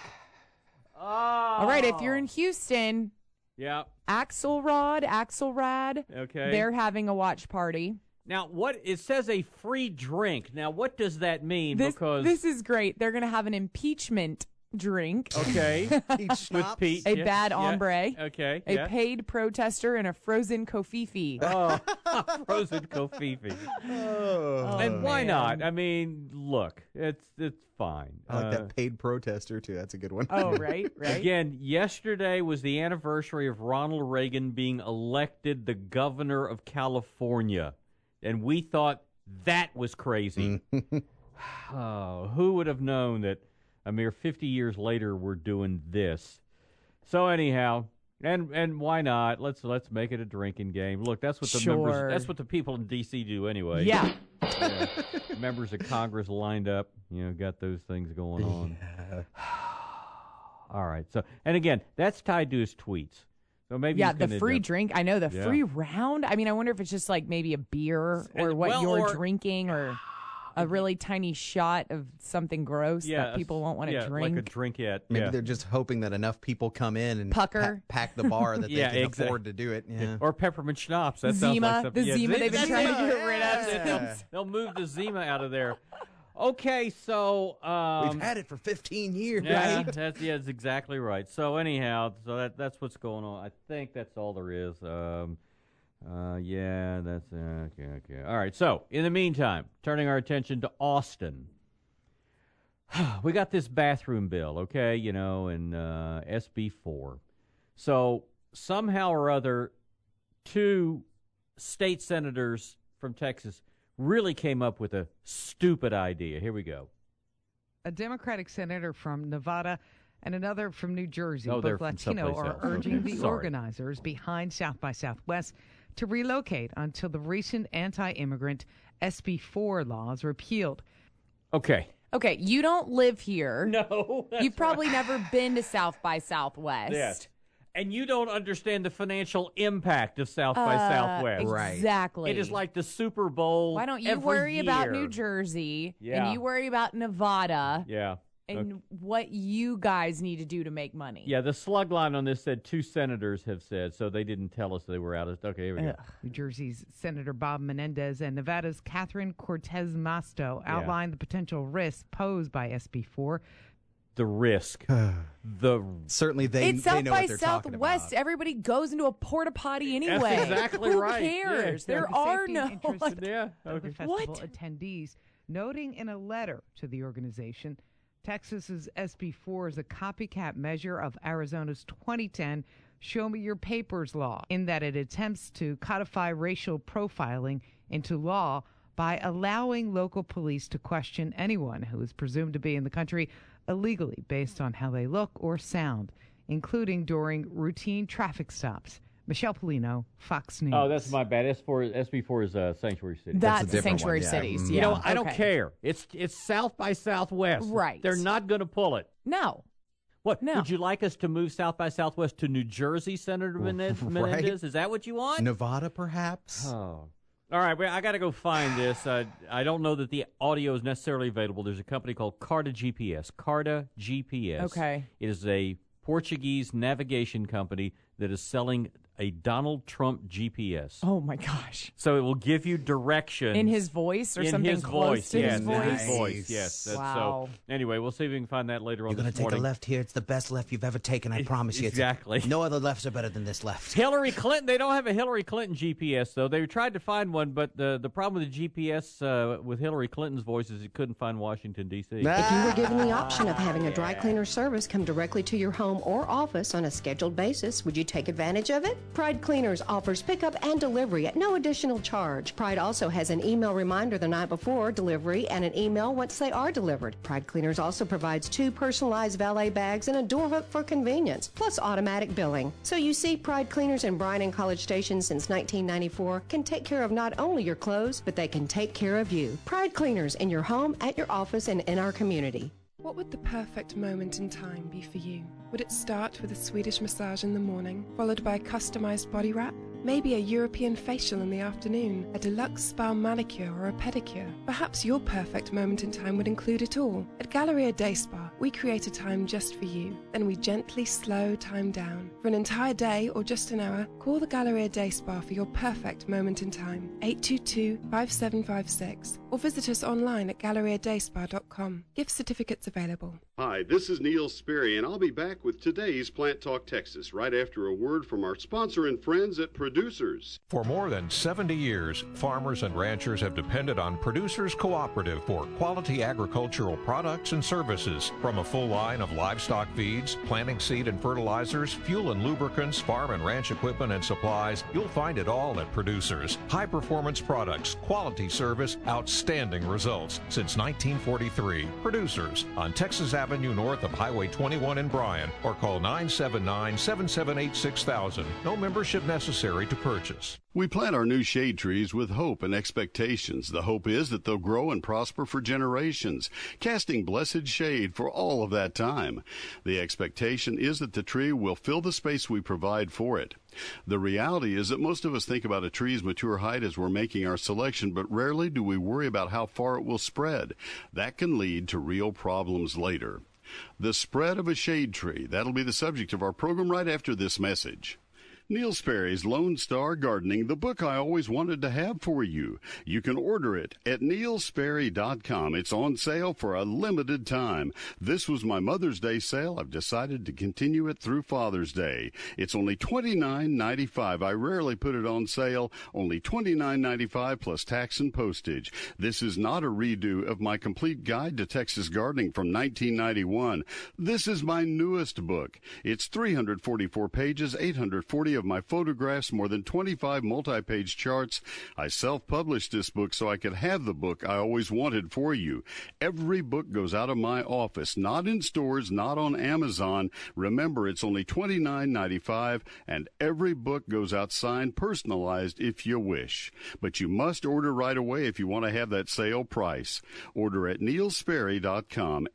All right, if you're in Houston... Yeah. Axelrad. Okay. They're having a watch party. Now, it says a free drink. Now, what does that mean? Because this is great. They're going to have an impeachment drink. Okay. With Pete. A bad hombre. Okay. A paid protester and a frozen kofifi. Oh, frozen kofifi. And why not? I mean, look, it's fine. I like that paid protester, too. That's a good one. Oh, right. Again, yesterday was the anniversary of Ronald Reagan being elected the governor of California. And we thought that was crazy. Who would have known that a mere 50 years later we're doing this? So anyhow, and why not? Let's make it a drinking game. Look, that's what the people in D.C. do anyway. Yeah. Members of Congress lined up, got those things going on. All right. So, and again, that's tied to his tweets. So maybe the free drink. I know the free round. I mean, I wonder if it's just like maybe a beer or you're drinking or a really tiny shot of something gross that people won't want to drink. Like a drinkette. Maybe they're just hoping that enough people come in and pack the bar that they can afford to do it. Yeah. Or peppermint schnapps. That Zima, sounds like something. the Zima they've been trying to get rid of. They'll move the Zima out of there. Okay, so we've had it for 15 years, right? right? That's exactly right. So anyhow, that's what's going on. I think that's all there is. That's okay. All right. So in the meantime, turning our attention to Austin, we got this bathroom bill, okay? In SB 4. So somehow or other, 2 state senators from Texas really came up with a stupid idea. Here we go. A Democratic senator from Nevada and another from New Jersey, they're both Latino, are urging the Sorry. organizers behind South by Southwest to relocate until the recent anti-immigrant SB 4 laws repealed. Okay, you don't live here. No. You've probably never been to South by Southwest. Yes. And you don't understand the financial impact of South by Southwest. Exactly. It is like the Super Bowl. Why don't you every worry about year. New Jersey Yeah. and you worry about Nevada? Yeah. and what you guys need to do to make money. Yeah, the slug line on this said 2 senators have said, so they didn't tell us they were out of. Okay, here we go. New Jersey's Senator Bob Menendez and Nevada's Catherine Cortez Masto outlined the potential risks posed by SB4. The risk. Certainly It's South know by what they're talking Southwest. about. Everybody goes into a porta potty anyway. That's exactly Who right. cares? Yeah, There The are safety no. and interest of the festival What? attendees, noting in a letter to the organization, Texas's SB4 is a copycat measure of Arizona's 2010 Show Me Your Papers law, in that it attempts to codify racial profiling into law by allowing local police to question anyone who is presumed to be in the country illegally based on how they look or sound, including during routine traffic stops. Michelle Polino, Fox News. Oh, that's my bad. SB4 is Sanctuary City. That's the Sanctuary Cities. Yeah. You know, I don't care. It's South by Southwest. Right. They're not going to pull it. No. What? No. Would you like us to move South by Southwest to New Jersey, Senator Menendez? Is that what you want? Nevada, perhaps? Oh. All right, well, I got to go find this. I don't know that the audio is necessarily available. There's a company called Carta GPS. Carta GPS. Okay. It is a Portuguese navigation company that is selling a Donald Trump GPS. Oh, my gosh. So it will give you directions. In his voice or in something his close voice, to yes, his voice? In his voice, yes. Wow. So anyway, we'll see if we can find that later on You're this going to take morning. a left here. It's the best left you've ever taken, I promise you. Exactly. No other lefts are better than this left. Hillary Clinton, they don't have a Hillary Clinton GPS, though. They tried to find one, but the problem with the GPS with Hillary Clinton's voice is it couldn't find Washington, D.C. If you were given the option of having a dry cleaner service come directly to your home or office on a scheduled basis, would you take advantage of it? Pride Cleaners offers pickup and delivery at no additional charge. Pride also has an email reminder the night before delivery and an email once they are delivered. Pride Cleaners also provides 2 personalized valet bags and a door hook for convenience, plus automatic billing. So you see, Pride Cleaners in Bryan and College Station since 1994 can take care of not only your clothes, but they can take care of you. Pride Cleaners in your home, at your office, and in our community. What would the perfect moment in time be for you? Would it start with a Swedish massage in the morning, followed by a customized body wrap? Maybe a European facial in the afternoon, a deluxe spa manicure or a pedicure. Perhaps your perfect moment in time would include it all. At Galleria Day Spa, we create a time just for you. Then we gently slow time down. For an entire day or just an hour, call the Galleria Day Spa for your perfect moment in time. 822-5756 or visit us online at galleriadayspa.com. Gift certificates available. Hi, this is Neil Sperry, and I'll be back with today's Plant Talk Texas right after a word from our sponsor and friends at Producers. For more than 70 years, farmers and ranchers have depended on Producers Cooperative for quality agricultural products and services. From a full line of livestock feeds, planting seed and fertilizers, fuel and lubricants, farm and ranch equipment and supplies, you'll find it all at Producers. High-performance products, quality service, outstanding results since 1943. Producers on Texas Avenue north of Highway 21 in Bryan, or call 979-778-6000. No membership necessary to purchase. We plant our new shade trees with hope and expectations. The hope is that they'll grow and prosper for generations, casting blessed shade for all of that time. The expectation is that the tree will fill the space we provide for it. The reality is that most of us think about a tree's mature height as we're making our selection, but rarely do we worry about how far it will spread. That can lead to real problems later. The spread of a shade tree, that'll be the subject of our program right after this message. Neil Sperry's Lone Star Gardening, the book I always wanted to have for you. You can order it at neilsperry.com. It's on sale for a limited time. This was my Mother's Day sale. I've decided to continue it through Father's Day. It's only $29.95. I rarely put it on sale. Only $29.95 plus tax and postage. This is not a redo of my complete guide to Texas gardening from 1991. This is my newest book. It's 344 pages, 840 of my photographs, more than 25 multi-page charts. I self-published this book so I could have the book I always wanted for you. Every book goes out of my office, not in stores, not on Amazon. Remember, it's only $29.95, and every book goes out signed, personalized if you wish. But you must order right away if you want to have that sale price. Order at neilsperry.com,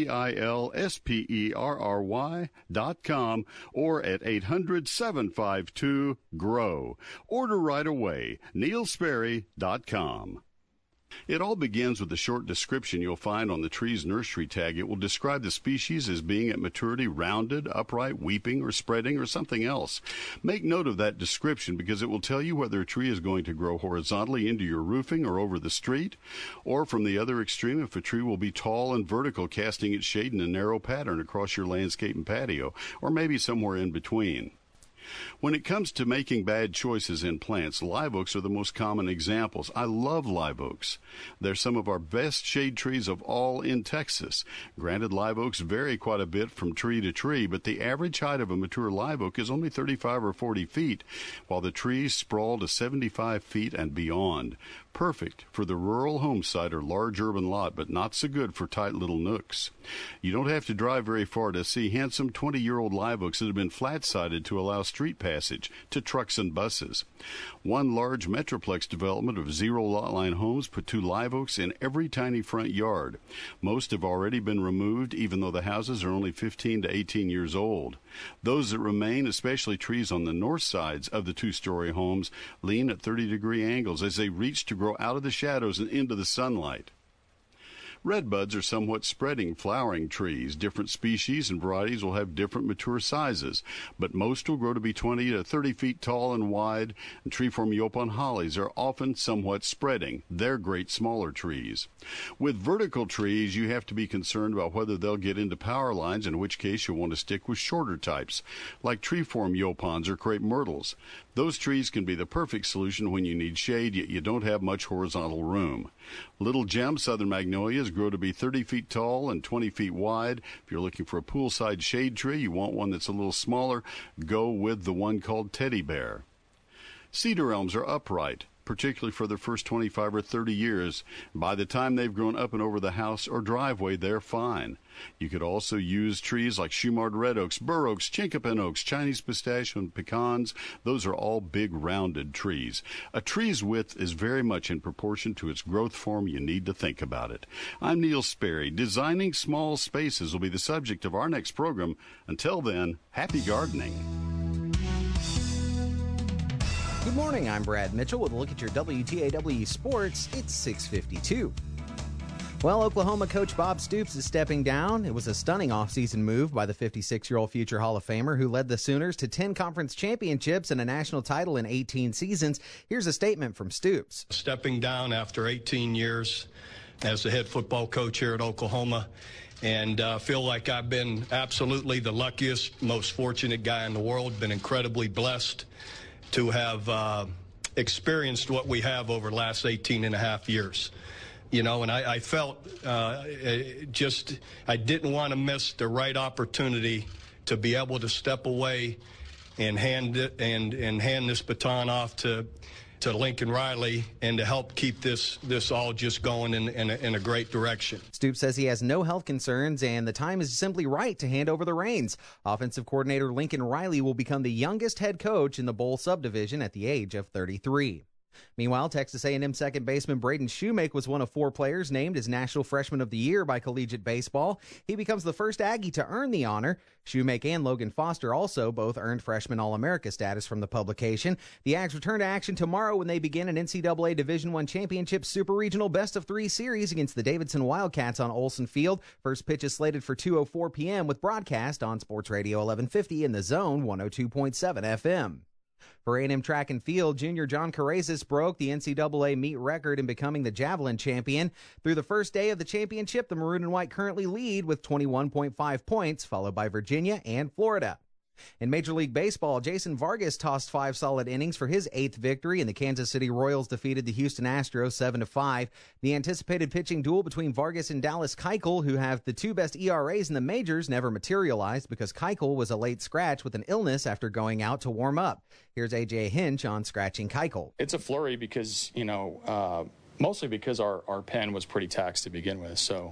neilsperry.com, or at 800-752-GROW. Order right away. neilsperry.com. It all begins with a short description you'll find on the tree's nursery tag. It will describe the species as being at maturity rounded, upright, weeping, or spreading, or something else. Make note of that description because it will tell you whether a tree is going to grow horizontally into your roofing or over the street, or from the other extreme, if a tree will be tall and vertical, casting its shade in a narrow pattern across your landscape and patio, or maybe somewhere in between. When it comes to making bad choices in plants, live oaks are the most common examples. I love live oaks. They're some of our best shade trees of all in Texas. Granted, live oaks vary quite a bit from tree to tree, but the average height of a mature live oak is only 35 or 40 feet, while the trees sprawl to 75 feet and beyond. Perfect for the rural home site or large urban lot, but not so good for tight little nooks. You don't have to drive very far to see handsome 20-year-old live oaks that have been flat-sided to allow street passage to trucks and buses. One large Metroplex development of zero lot line homes put 2 live oaks in every tiny front yard. Most have already been removed, even though the houses are only 15 to 18 years old. Those that remain, especially trees on the north sides of the 2-story homes, lean at 30-degree angles as they reach to grow out of the shadows and into the sunlight. Redbuds are somewhat spreading, flowering trees. Different species and varieties will have different mature sizes, but most will grow to be 20 to 30 feet tall and wide, and treeform Yopon hollies are often somewhat spreading. They're great smaller trees. With vertical trees, you have to be concerned about whether they'll get into power lines, in which case you'll want to stick with shorter types, like treeform Yopons or crepe myrtles. Those trees can be the perfect solution when you need shade, yet you don't have much horizontal room. Little Gem Southern Magnolias grow to be 30 feet tall and 20 feet wide. If you're looking for a poolside shade tree, you want one that's a little smaller, go with the one called Teddy Bear. Cedar elms are upright, particularly for their first 25 or 30 years. By the time they've grown up and over the house or driveway, they're fine. You could also use trees like Shumard red oaks, bur oaks, chinkapin oaks, Chinese pistachio, and pecans. Those are all big, rounded trees. A tree's width is very much in proportion to its growth form. You need to think about it. I'm Neil Sperry. Designing small spaces will be the subject of our next program. Until then, happy gardening. Good morning, I'm Brad Mitchell with a look at your WTAW sports. It's 6:52. Well, Oklahoma coach Bob Stoops is stepping down. It was a stunning offseason move by the 56-year-old future Hall of Famer who led the Sooners to 10 conference championships and a national title in 18 seasons. Here's a statement from Stoops. Stepping down after 18 years as the head football coach here at Oklahoma, and feel like I've been absolutely the luckiest, most fortunate guy in the world. Been incredibly blessed to have experienced what we have over the last 18 and a half years. You know, and I felt I didn't want to miss the right opportunity to be able to step away and hand this baton off to Lincoln Riley and to help keep this all just going in a great direction. Stoops says he has no health concerns and the time is simply right to hand over the reins. Offensive coordinator Lincoln Riley will become the youngest head coach in the Bowl subdivision at the age of 33. Meanwhile, Texas A&M second baseman Braden Shoemake was one of 4 players named as National Freshman of the Year by Collegiate Baseball. He becomes the first Aggie to earn the honor. Shoemake and Logan Foster also both earned Freshman All-America status from the publication. The Ags return to action tomorrow when they begin an NCAA Division I Championship Super Regional Best-of-3 series against the Davidson Wildcats on Olson Field. First pitch is slated for 2:04 p.m. with broadcast on Sports Radio 1150 in the Zone 102.7 FM. For A&M track and field, junior John Carrezis broke the NCAA meet record in becoming the javelin champion. Through the first day of the championship, the Maroon and White currently lead with 21.5 points, followed by Virginia and Florida. In Major League Baseball, Jason Vargas tossed 5 solid innings for his 8th victory, and the Kansas City Royals defeated the Houston Astros 7-5. The anticipated pitching duel between Vargas and Dallas Keuchel, who have the 2 best ERAs in the majors, never materialized because Keuchel was a late scratch with an illness after going out to warm up. Here's A.J. Hinch on scratching Keuchel. It's a flurry because, mostly because our pen was pretty taxed to begin with, so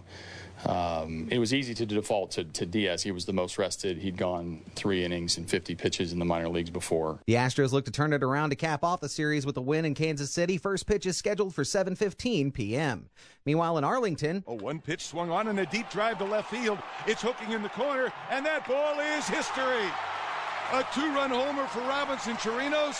it was easy to default to Diaz. He was the most rested. He'd gone 3 innings and 50 pitches in the minor leagues before. The Astros look to turn it around to cap off the series with a win in Kansas City. First pitch is scheduled for 7:15 p.m. Meanwhile, in Arlington, one pitch swung on and a deep drive to left field. It's hooking in the corner, and that ball is history. A 2-run homer for Robinson Chirinos.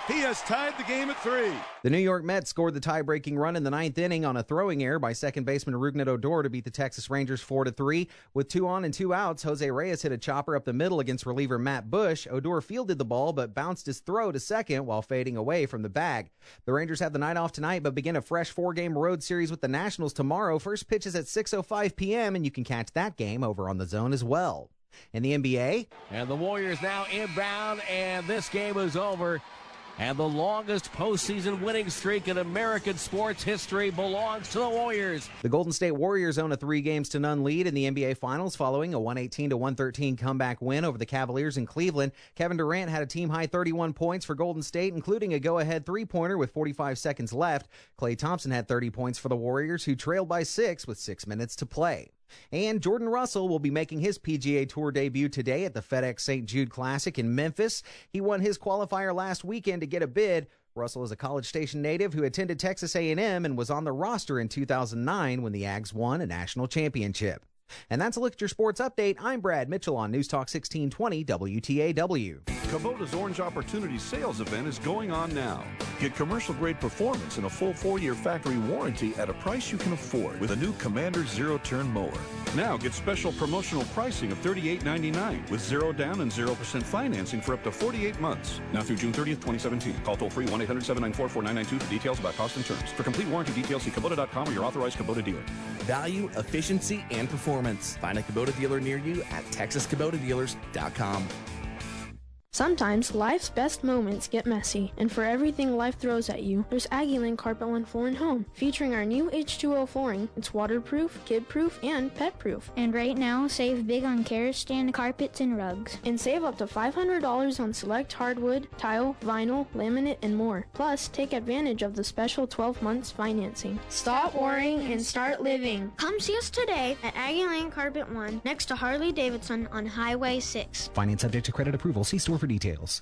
He has tied the game at 3. The New York Mets scored the tie-breaking run in the 9th inning on a throwing error by second baseman Rougned Odor to beat the Texas Rangers 4-3. With 2 on and 2 outs, Jose Reyes hit a chopper up the middle against reliever Matt Bush. Odor fielded the ball but bounced his throw to second while fading away from the bag. The Rangers have the night off tonight but begin a fresh 4-game road series with the Nationals tomorrow. First pitch is at 6:05 p.m., and you can catch that game over on The Zone as well. In the NBA, and the Warriors now inbound, and this game is over. And the longest postseason winning streak in American sports history belongs to the Warriors. The Golden State Warriors own a 3-0 lead in the NBA Finals following a 118-113 comeback win over the Cavaliers in Cleveland. Kevin Durant had a team-high 31 points for Golden State, including a go-ahead three-pointer with 45 seconds left. Klay Thompson had 30 points for the Warriors, who trailed by 6 with 6 minutes to play. And Jordan Russell will be making his PGA Tour debut today at the FedEx St. Jude Classic in Memphis. He won his qualifier last weekend to get a bid. Russell is a College Station native who attended Texas A&M and was on the roster in 2009 when the Ags won a national championship. And that's a look at your sports update. I'm Brad Mitchell on News Talk 1620 WTAW. Kubota's Orange Opportunity Sales Event is going on now. Get commercial-grade performance and a full 4-year factory warranty at a price you can afford with a new Commander zero-turn mower. Now get special promotional pricing of $38.99 with 0 down and 0% financing for up to 48 months. Now through June 30th, 2017. Call toll-free 1-800-794-4992 for details about cost and terms. For complete warranty details, see Kubota.com or your authorized Kubota dealer. Value, efficiency, and performance. Find a Kubota dealer near you at TexasKubotaDealers.com. Sometimes life's best moments get messy, and for everything life throws at you, there's Aggieland Carpet One Floor and Home, featuring our new H2O flooring. It's waterproof, kid-proof, and pet-proof. And right now, save big on Kerastran carpets and rugs. And save up to $500 on select hardwood, tile, vinyl, laminate, and more. Plus, take advantage of the special 12 months financing. Stop worrying and start living. Come see us today at Aggieland Carpet One, next to Harley Davidson on Highway 6. Finance subject to credit approval. See store for details.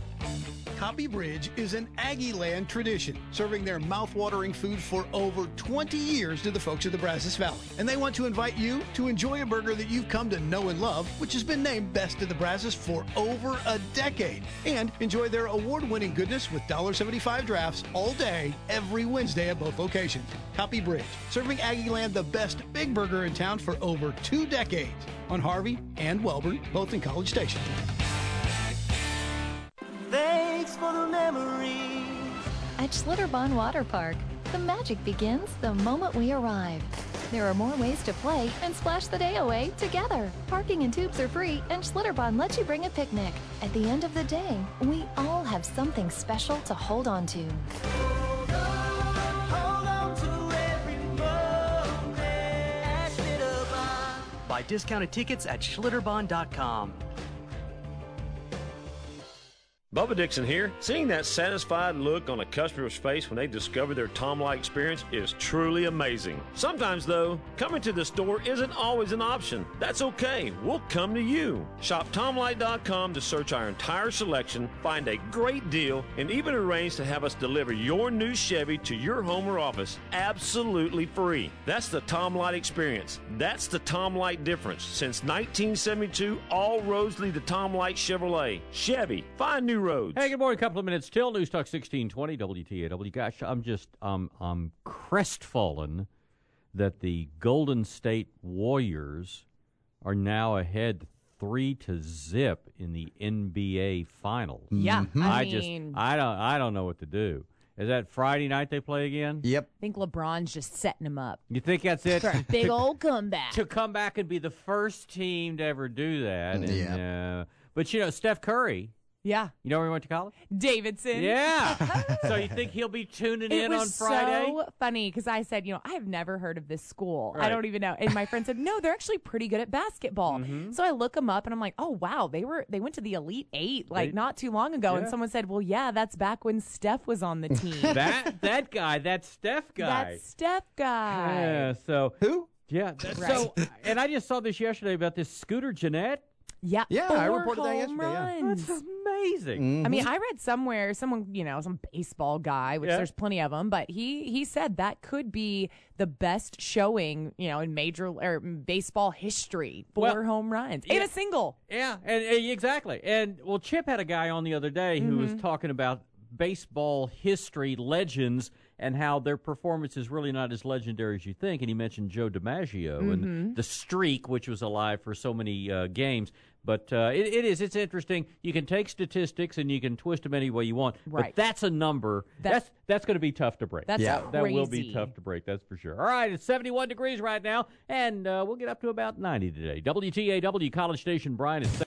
Copy Bridge is an Aggieland tradition, serving their mouth-watering food for over 20 years to the folks of the Brazos Valley. And they want to invite you to enjoy a burger that you've come to know and love, which has been named Best of the Brazos for over a decade. And enjoy their award-winning goodness with $1.75 drafts all day, every Wednesday at both locations. Copy Bridge, serving Aggieland the best big burger in town for over 2 decades. On Harvey and Welborn, both in College Station. Thanks for the memories. At Schlitterbahn Water Park, the magic begins the moment we arrive. There are more ways to play and splash the day away together. Parking and tubes are free, and Schlitterbahn lets you bring a picnic. At the end of the day, we all have something special to hold on to. Hold on to every moment at Schlitterbahn. Buy discounted tickets at Schlitterbahn.com. Bubba Dixon here. Seeing that satisfied look on a customer's face when they discover their Tom-Light experience is truly amazing. Sometimes, though, coming to the store isn't always an option. That's okay. We'll come to you. Shop TomLight.com to search our entire selection, find a great deal, and even arrange to have us deliver your new Chevy to your home or office absolutely free. That's the Tom-Light experience. That's the Tom-Light difference. Since 1972, all roads lead to Tom-Light Chevrolet. Chevy, find new roads. Hey, good morning. A couple of minutes till. News Talk 1620 WTAW. Gosh, I'm crestfallen that the Golden State Warriors are now ahead 3-0 in the NBA Finals. Yeah, I don't know what to do. Is that Friday night they play again? Yep. I think LeBron's just setting them up. You think that's it? For a big old comeback. To come back and be the first team to ever do that. And, Yeah. But, Steph Curry. Yeah. You know where he went to college? Davidson. Yeah. So you think he'll be tuning in on Friday? It was so funny because I said, I have never heard of this school. Right. I don't even know. And my friend said, no, they're actually pretty good at basketball. Mm-hmm. So I look them up and I'm like, oh, wow, they went to the Elite Eight not too long ago. Yeah. And someone said, well, yeah, that's back when Steph was on the team. that guy, that Steph guy. That Steph guy. Yeah, so. Who? Yeah. Right. So, and I just saw this yesterday about this Scooter Jeanette. Yeah, I 4 reported that home yesterday. Yeah. runs. That's amazing. Mm-hmm. I mean, I read somewhere, some baseball guy, which there's plenty of them, but he said that could be the best showing, in major or baseball history. 4 home runs and a single. Yeah, and exactly. And Chip had a guy on the other day who was talking about baseball history legends and how their performance is really not as legendary as you think. And he mentioned Joe DiMaggio and the streak, which was alive for so many games. But it's interesting. You can take statistics and you can twist them any way you want. Right. But that's a number. That's going to be tough to break. That's That will be crazy. tough to break, that's for sure. All right, it's 71 degrees right now, and we'll get up to about 90 today. WTAW College Station, Brian.